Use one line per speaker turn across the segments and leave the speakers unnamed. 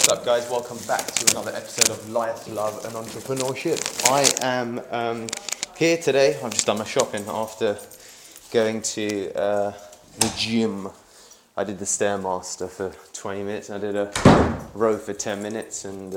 What's up, guys? Welcome back to another episode of Life, Love and Entrepreneurship. I am here today. I've just done my shopping after going to the gym. I did the Stairmaster for 20 minutes and I did a row for 10 minutes and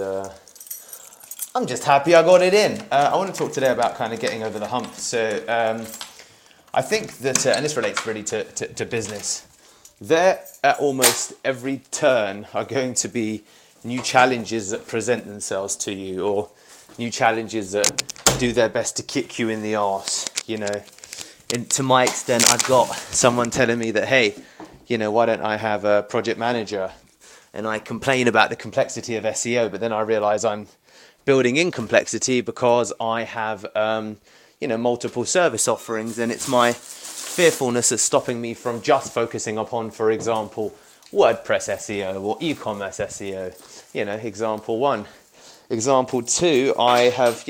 I'm just happy I got it in. I want to talk today about kind of getting over the hump. So I think that, and this relates really to business, there at almost every turn are going to be new challenges that present themselves to you, or new challenges that do their best to kick you in the arse. You know, and to my extent, I've got someone telling me that, hey, you know, why don't I have a project manager? And I complain about the complexity of SEO, but then I realize I'm building in complexity because I have, multiple service offerings, and it's my fearfulness that's stopping me from just focusing upon, for example, WordPress SEO or e-commerce SEO. You know, example one. Example two, I have,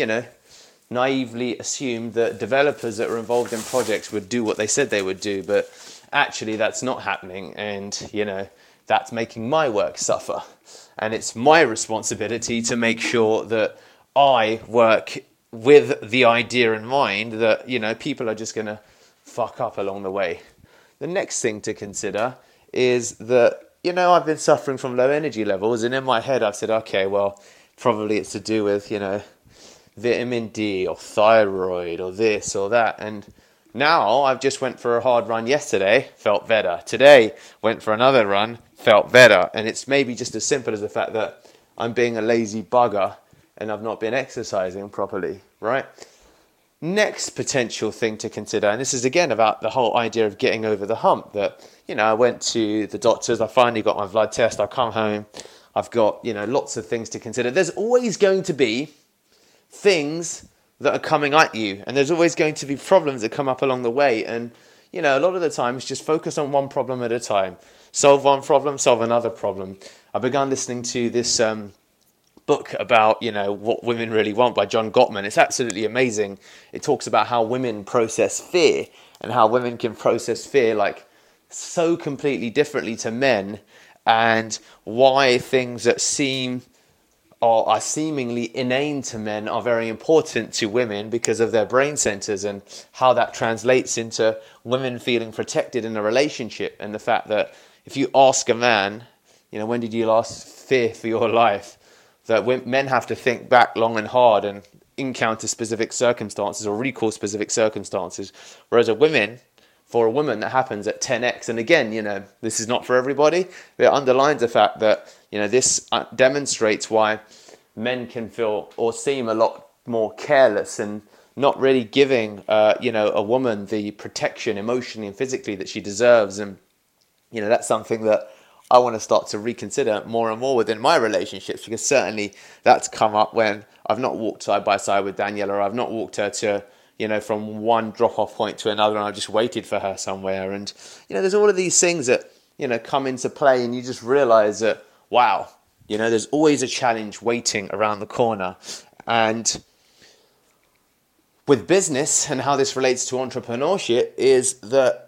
naively assumed that developers that are involved in projects would do what they said they would do, but actually that's not happening, and, that's making my work suffer. And it's my responsibility to make sure that I work with the idea in mind that, people are just going to fuck up along the way. The next thing to consider is that, I've been suffering from low energy levels, and in my head I've said, okay, well, probably it's to do with, vitamin D or thyroid or this or that. And now I've just went for a hard run yesterday, felt better. Today, went for another run, felt better. And it's maybe just as simple as the fact that I'm being a lazy bugger and I've not been exercising properly, right? Next potential thing to consider, and this is again about the whole idea of getting over the hump, that, I went to the doctors, I finally got my blood test, I come home, I've got, lots of things to consider. There's always going to be things that are coming at you, and there's always going to be problems that come up along the way, and, a lot of the time it's just focus on one problem at a time. Solve one problem, solve another problem. I began listening to this book about, what women really want by John Gottman. It's absolutely amazing. It talks about how women process fear and how women can process fear like so completely differently to men, and why things that seem or are seemingly inane to men are very important to women because of their brain centers, and how that translates into women feeling protected in a relationship. And the fact that if you ask a man, when did you last fear for your life? That men have to think back long and hard and encounter specific circumstances or recall specific circumstances. Whereas for a woman, that happens at 10x. And again, this is not for everybody. But it underlines the fact that, this demonstrates why men can feel or seem a lot more careless and not really giving, a woman the protection emotionally and physically that she deserves. And, that's something that I want to start to reconsider more and more within my relationships, because certainly that's come up when I've not walked side by side with Daniela, or I've not walked her to, from one drop-off point to another, and I've just waited for her somewhere. And, there's all of these things that, come into play, and you just realize that, wow, there's always a challenge waiting around the corner. And with business and how this relates to entrepreneurship is that,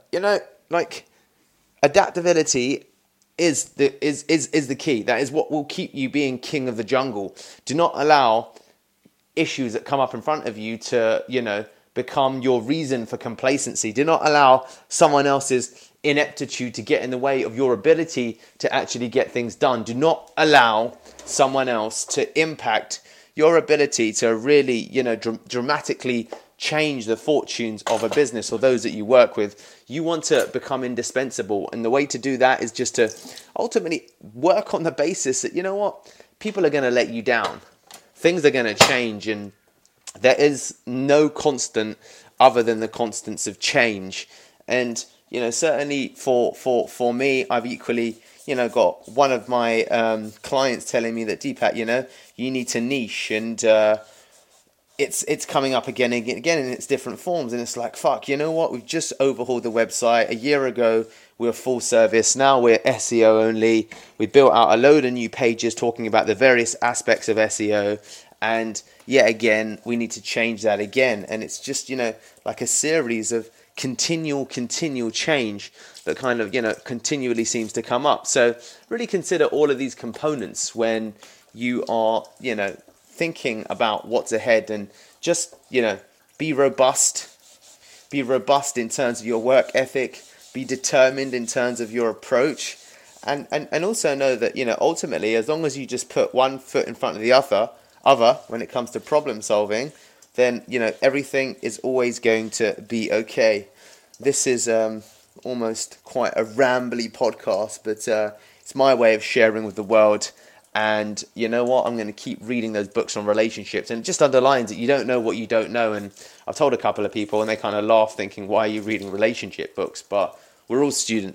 adaptability is the key. That is what will keep you being king of the jungle. Do not allow issues that come up in front of you to, become your reason for complacency. Do not allow someone else's ineptitude to get in the way of your ability to actually get things done. Do not allow someone else to impact your ability to really, dramatically change the fortunes of a business or those that you work with. You want to become indispensable, and the way to do that is just to ultimately work on the basis that, people are going to let you down. Things are going to change, and there is no constant other than the constants of change. And, certainly for me, I've equally, got one of my clients telling me that, Deepak, you need to niche, and it's coming up again and again in its different forms. And it's like, fuck, you know what? We've just overhauled the website. A year ago, we were full service. Now we're SEO only. We built out a load of new pages talking about the various aspects of SEO. And yet again, we need to change that again. And it's just, like a series of continual change that kind of, continually seems to come up. So really consider all of these components when you are, thinking about what's ahead, and just, be robust. Be robust in terms of your work ethic. Be determined in terms of your approach. And also know that, ultimately, as long as you just put one foot in front of the other when it comes to problem solving, then, everything is always going to be okay. This is almost quite a rambly podcast, but it's my way of sharing with the world. And you know what? I'm going to keep reading those books on relationships, and it just underlines that you don't know what you don't know. And I've told a couple of people, and they kind of laugh, thinking, "Why are you reading relationship books?" But we're all students.